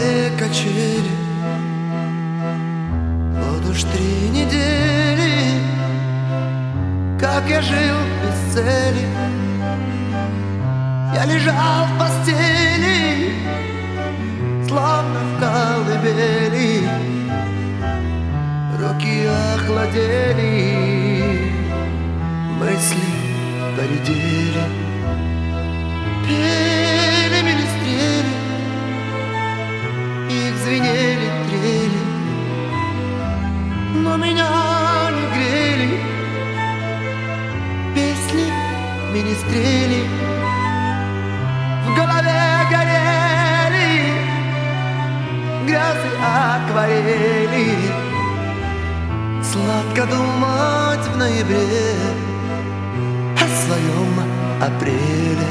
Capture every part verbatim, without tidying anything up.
голове качели. Вот уж три недели, как я жил без цели. Я лежал в постели, словно в колыбели. Руки охладели, мысли поредели. Пели министрели, их звенели трели, но меня не грели песни министрели. В голове горели грязы акварели. Сладко думать в ноябре о своем апреле.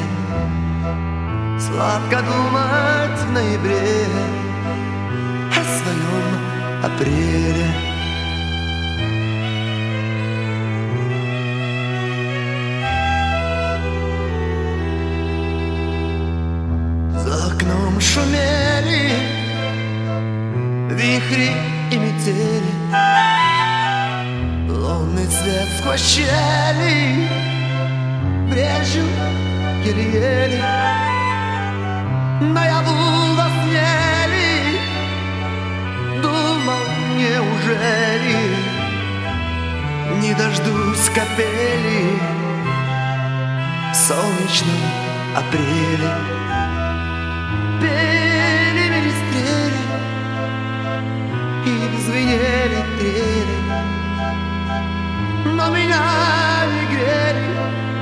Сладко думать в ноябре о своем апреле. За окном шумели вихри и метели. Лунный свет сквозь щели брежил еле-еле. Наяву во сне ли думал, неужели не дождусь капели в солнечном апреле. Пели министрели, и звенели трели, но меня не грели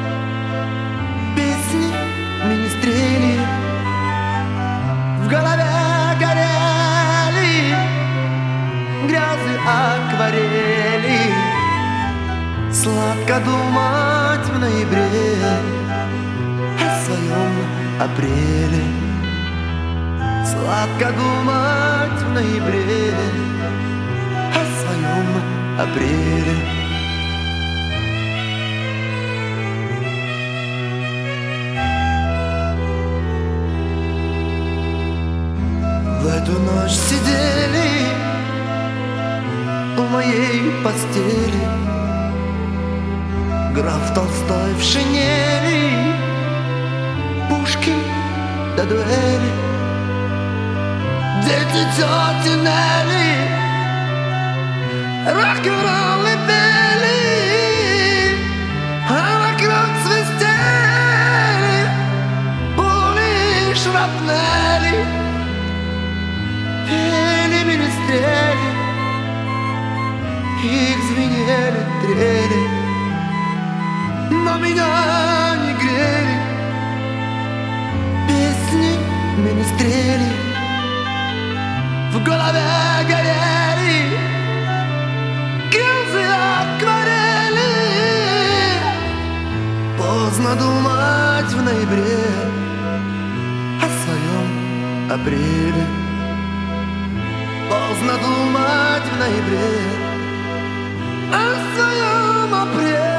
песни министрели. В голове горели грязы акварели. Сладко думать в ноябре о своем апреле. Сладко думать в ноябре о своем апреле. В эту ночь сидели у моей постели граф Толстой в шинели, Пушкин до дуэли, дети тети Нелли, рок-н-роллы пели, а вокруг свистели пули и шрапнели. Пели министрели, их звенели трели, но меня не грели песни министрели. В голове горели грязы акварели. Поздно думать в ноябре о своем апреле. Поздно думать в ноябре о своем апреле.